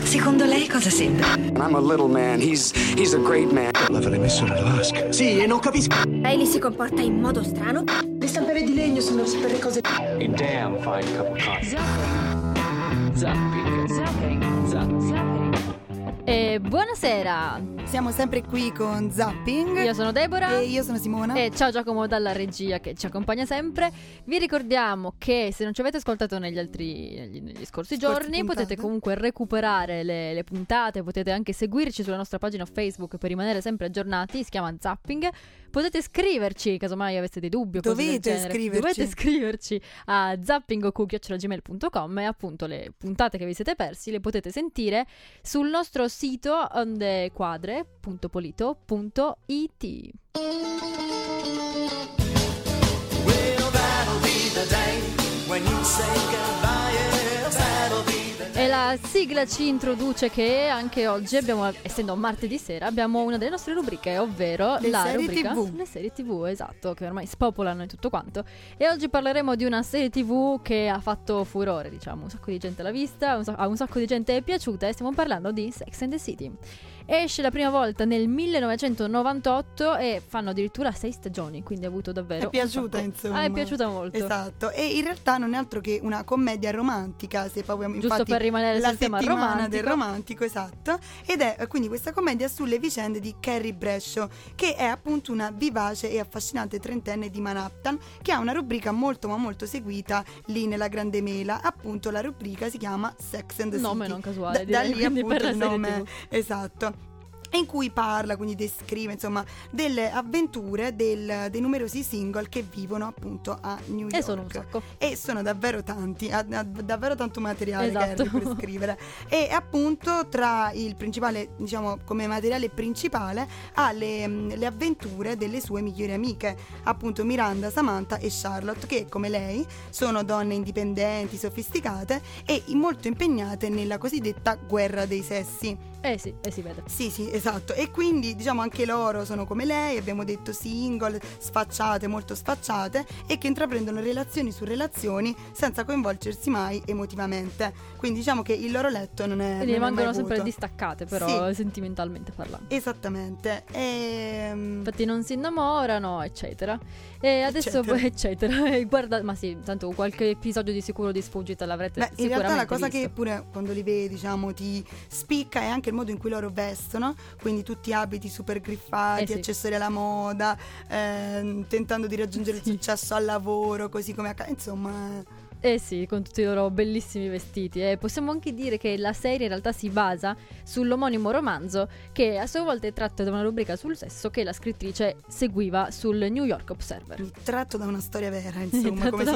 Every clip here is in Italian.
Secondo lei cosa sembra? I'm a little man, he's a great man. L'avrei messo nella vasca. Sì, e non capisco. Hailey si comporta in modo strano. Le stampelle di legno sono per le cose. A damn fine cup of coffee. Zapping. E buonasera, siamo sempre qui con Zapping. io sono Deborah e io sono Simona. e ciao Giacomo dalla regia che ci accompagna sempre. Vi ricordiamo che se non ci avete ascoltato negli scorsi giorni potete comunque recuperare le puntate, potete anche seguirci sulla nostra pagina Facebook per rimanere sempre aggiornati, si chiama Zapping. Potete scriverci casomai aveste dei dubbi o cose del genere. Dovete scriverci a zappingoku@gmail.com e appunto le puntate che vi siete persi le potete sentire sul nostro sito ondequadre.polito.it. E la sigla ci introduce che anche oggi abbiamo, essendo martedì sera, abbiamo una delle nostre rubriche, ovvero la rubrica le serie TV, esatto, che ormai spopolano e tutto quanto. E oggi parleremo di una serie TV che ha fatto furore, diciamo, un sacco di gente l'ha vista, a un sacco di gente è piaciuta, e stiamo parlando di Sex and the City. Esce la prima volta nel 1998 e fanno addirittura 6 stagioni, quindi ha avuto davvero è piaciuta, insomma. È piaciuta molto. Esatto, e in realtà non è altro che una commedia romantica, se proprio giusto per rimanere sul tema romantico. Del romantico, esatto. Ed è quindi questa commedia sulle vicende di Carrie Bradshaw, che è appunto una vivace e affascinante trentenne di Manhattan, che ha una rubrica molto ma molto seguita lì nella Grande Mela. Appunto la rubrica si chiama Sex and the City. Nome non casuale, da lì appunto per il nome, esatto. In cui parla, quindi descrive insomma delle avventure dei numerosi single che vivono appunto a New York. E sono un sacco. E sono davvero tanti, ha davvero tanto materiale, esatto, per scrivere. E appunto tra il principale, diciamo come materiale principale, ha le avventure delle sue migliori amiche, appunto Miranda, Samantha e Charlotte, che come lei sono donne indipendenti, sofisticate e molto impegnate nella cosiddetta guerra dei sessi. Si vede. Sì, esatto. E quindi diciamo anche loro sono come lei, abbiamo detto single, sfacciate, molto sfacciate, e che intraprendono relazioni su relazioni senza coinvolgersi mai emotivamente. Quindi diciamo che il loro letto non è. Quindi rimangono sempre vuoto. Distaccate, però sì, sentimentalmente parlando. Esattamente. Infatti non si innamorano, eccetera. E adesso eccetera. E guarda, ma sì, tanto qualche episodio di sicuro di sfuggita l'avrete sicuramente in realtà la cosa visto. che pure quando li vedi, diciamo, ti spicca è anche il modo in cui loro vestono, quindi tutti abiti super griffati, sì, accessori alla moda, tentando di raggiungere il successo al lavoro, così come insomma. Sì, con tutti i loro bellissimi vestiti. E possiamo anche dire che la serie in realtà si basa sull'omonimo romanzo, che a sua volta è tratto da una rubrica sul sesso che la scrittrice seguiva sul New York Observer. Tratto da una storia vera, insomma, come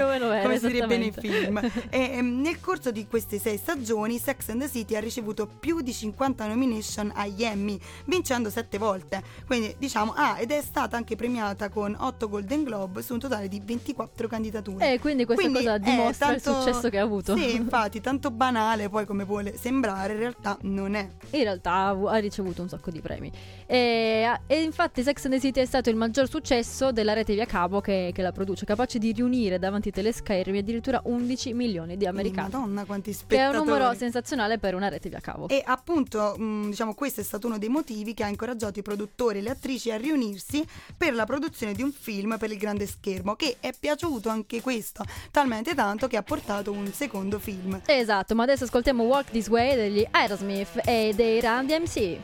si direbbe nei film. E nel corso di queste 6 stagioni Sex and the City ha ricevuto più di 50 nomination agli Emmy, vincendo 7 volte. Quindi diciamo, ed è stata anche premiata con 8 Golden Globe su un totale di 24 candidature. Quindi questa cosa dimostra il successo che ha avuto. Sì, infatti, tanto banale poi come vuole sembrare, in realtà non è. In realtà ha ricevuto un sacco di premi. E infatti Sex and the City è stato il maggior successo della rete via cavo che la produce, capace di riunire davanti ai teleschermi addirittura 11 milioni di americani. Madonna, quanti spettatori! Che è un numero sensazionale per una rete via cavo. E appunto, diciamo, questo è stato uno dei motivi che ha incoraggiato i produttori e le attrici a riunirsi per la produzione di un film per il grande schermo, che è piaciuto anche questo talmente tanto che ha portato un secondo film. Esatto, ma adesso ascoltiamo Walk This Way degli Aerosmith e dei Run DMC.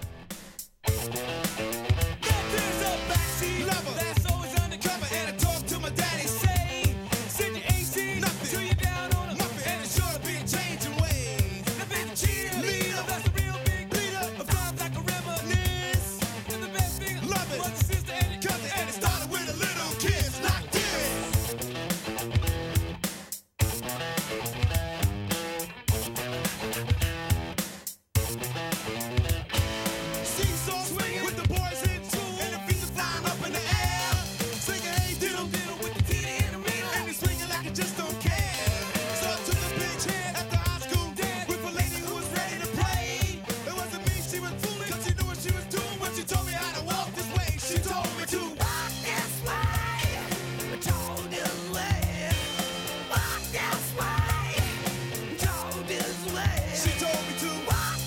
She told me to walk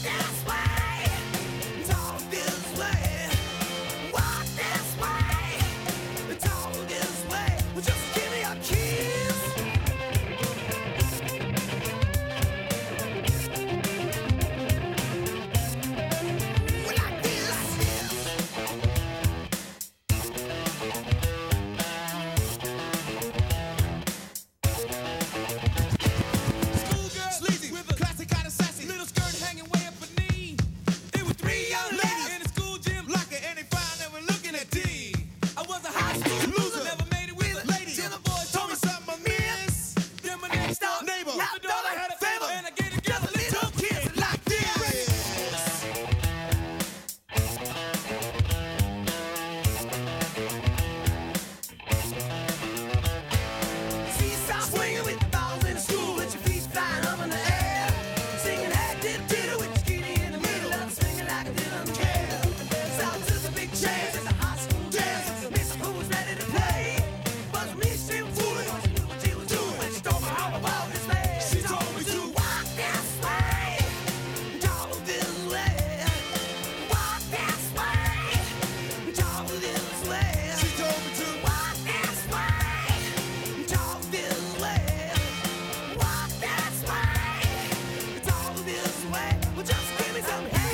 neighbor, now thought I had a favor, and I gave it just a little kiss like this. Seesaw swinging with the balls in the school, with your feet flying up in the air, singing hey diddle diddle with your skinny in the middle, and I'm swinging like I didn't care. South to the big chance, it's a high school dance, Miss Who's ready to play, but me she was fooling, she knew what she was doing when she told me all about this man. She told me to walk this way, talk this way, walk this way, talk this way. She told me to walk this way, talk this way, walk this way, talk this way. Well, just give me some head.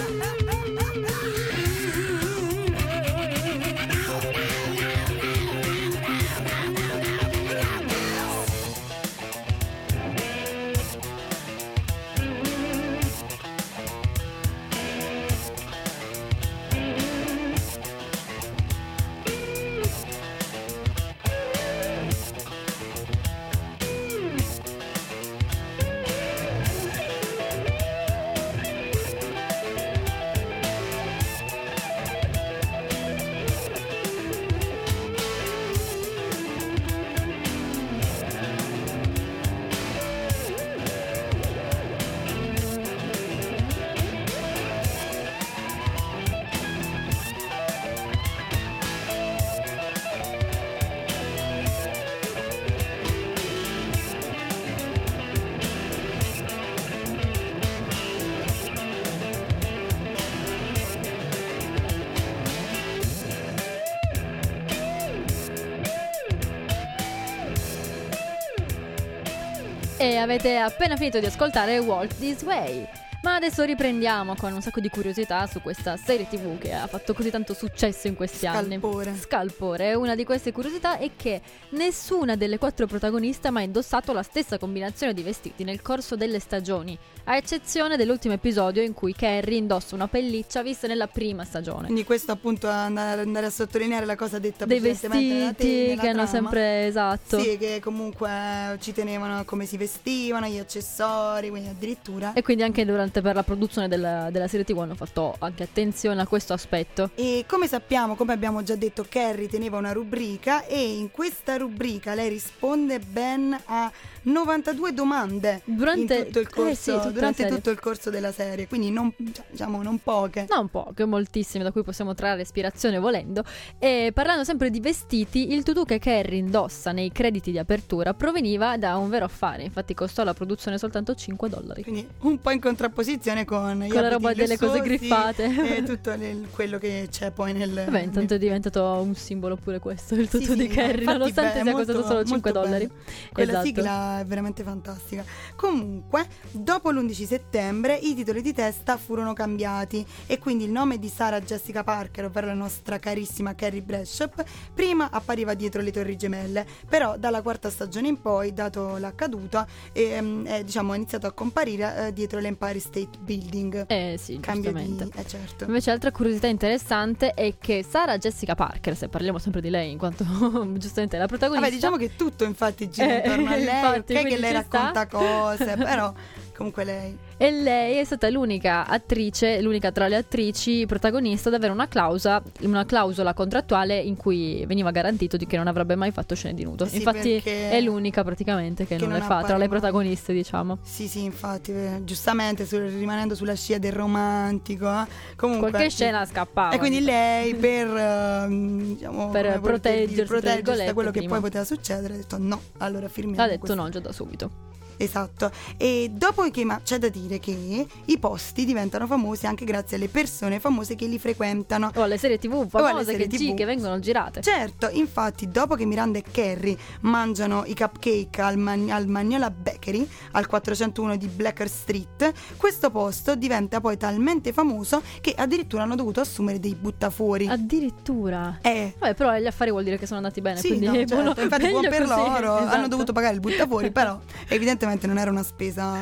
E avete appena finito di ascoltare Walk This Way. Ma adesso riprendiamo con un sacco di curiosità su questa serie TV che ha fatto così tanto successo in questi anni. Scalpore. Una di queste curiosità è che nessuna delle 4 protagoniste ha mai indossato la stessa combinazione di vestiti nel corso delle stagioni, a eccezione dell'ultimo episodio in cui Carrie indossa una pelliccia vista nella prima stagione. Quindi questo appunto andare a sottolineare la cosa detta dei precedentemente vestiti nella che hanno trama. sempre, esatto. Sì, che comunque ci tenevano a come si vestivano, gli accessori, quindi addirittura. E quindi anche per la produzione della serie TV hanno fatto anche attenzione a questo aspetto. E come sappiamo, come abbiamo già detto, Carrie teneva una rubrica e in questa rubrica lei risponde ben a 92 domande durante in tutto il corso, durante tutto il corso della serie, quindi non poche. Non poche, moltissime, da cui possiamo trarre ispirazione volendo. E parlando sempre di vestiti, il tutù che Carrie indossa nei crediti di apertura proveniva da un vero affare, infatti costò la produzione soltanto $5. Quindi un po' in contrapposizione con la roba delle cose griffate e tutto quello che c'è poi nel... Vabbè, intanto è diventato un simbolo pure questo, il tutù di Carrie, infatti, nonostante sia costato solo $5. Quella esatto. sigla è veramente fantastica. Comunque, dopo l'11 settembre i titoli di testa furono cambiati e quindi il nome di Sarah Jessica Parker, ovvero la nostra carissima Carrie Bradshaw, prima appariva dietro le Torri Gemelle, però dalla 4ª stagione in poi, dato l'accaduto, è iniziato a comparire dietro l'Empire State Building. Sì, Cambio giustamente. certo. Invece altra curiosità interessante è che Sarah Jessica Parker, se parliamo sempre di lei in quanto giustamente è la protagonista. Vabbè, diciamo che tutto infatti gira intorno a lei, infatti, ok che lei ci racconta sta. cose, però comunque lei. E lei è stata l'unica tra le attrici protagonista ad avere una clausola contrattuale in cui veniva garantito di che non avrebbe mai fatto scene di nudo. Sì, infatti è l'unica praticamente che non le fa tra le protagoniste, diciamo. Sì, infatti, giustamente rimanendo sulla scia del romantico, comunque qualche scena scappava. E quindi lei per proteggersi da quello che prima. poi poteva succedere, ha detto no, allora firmiamo. Ha detto questo. no già da subito. Esatto. E dopo che c'è da dire che i posti diventano famosi anche grazie alle persone famose che li frequentano o alle serie TV famose che vengono girate. Certo, infatti dopo che Miranda e Carrie mangiano i cupcake al Magnolia Bakery al 401 di Blacker Street, questo posto diventa poi talmente famoso che addirittura hanno dovuto assumere dei buttafuori. Addirittura? Vabbè, però gli affari vuol dire che sono andati bene, sì, quindi no, certo. Infatti buon per così. loro, Esatto. hanno dovuto pagare il buttafuori, però evidentemente non era una spesa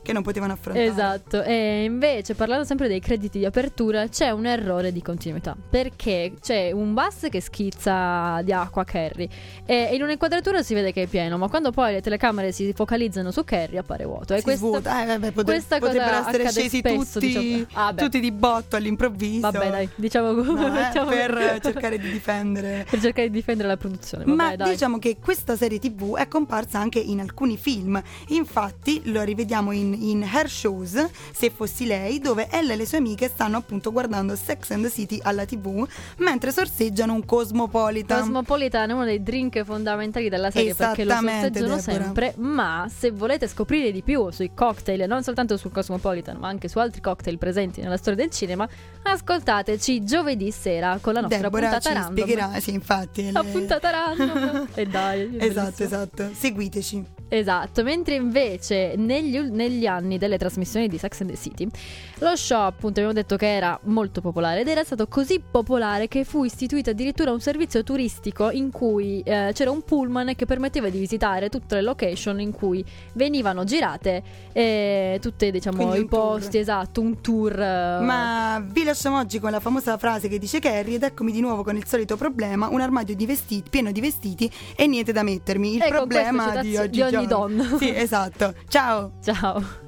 che non potevano affrontare. Esatto. E invece, parlando sempre dei crediti di apertura, c'è un errore di continuità, perché c'è un bus che schizza di acqua a Carrie e in un'inquadratura si vede che è pieno, ma quando poi le telecamere si focalizzano su Carrie appare vuoto. E Si svuota. questa potrebbero cosa essere accade scesi spesso, tutti, diciamo. Ah, beh. tutti di botto all'improvviso. Vabbè, dai, diciamo No, diciamo- per cercare di difendere. per cercare di difendere la produzione. Vabbè, Ma dai. diciamo che questa serie TV è comparsa anche in alcuni film. Infatti lo rivediamo in Her Shows, Se fossi lei, dove Ella e le sue amiche stanno appunto guardando Sex and the City alla TV mentre sorseggiano un Cosmopolitan. Cosmopolitan è uno dei drink fondamentali della serie, perché lo Esattamente, sorseggiano Deborah. sempre. Ma se volete scoprire di più sui cocktail, non soltanto sul Cosmopolitan ma anche su altri cocktail presenti nella storia del cinema, ascoltateci giovedì sera con la nostra Deborah puntata ci random. spiegherà, sì, infatti. La puntata random. E dai, è Esatto, bellissimo. esatto. Seguiteci. Esatto, mentre invece negli anni delle trasmissioni di Sex and the City lo show, appunto, abbiamo detto che era molto popolare ed era stato così popolare che fu istituito addirittura un servizio turistico in cui c'era un pullman che permetteva di visitare tutte le location in cui venivano girate tutte, diciamo, Quindi i un tour. posti, esatto, un tour. Ma vi lasciamo oggi con la famosa frase che dice Carrie ed eccomi di nuovo con il solito problema, un armadio di vestiti, pieno di vestiti e niente da mettermi. Il Ecco, problema questa di citazione oggi di ogni donna. Sì, esatto. Ciao. Ciao.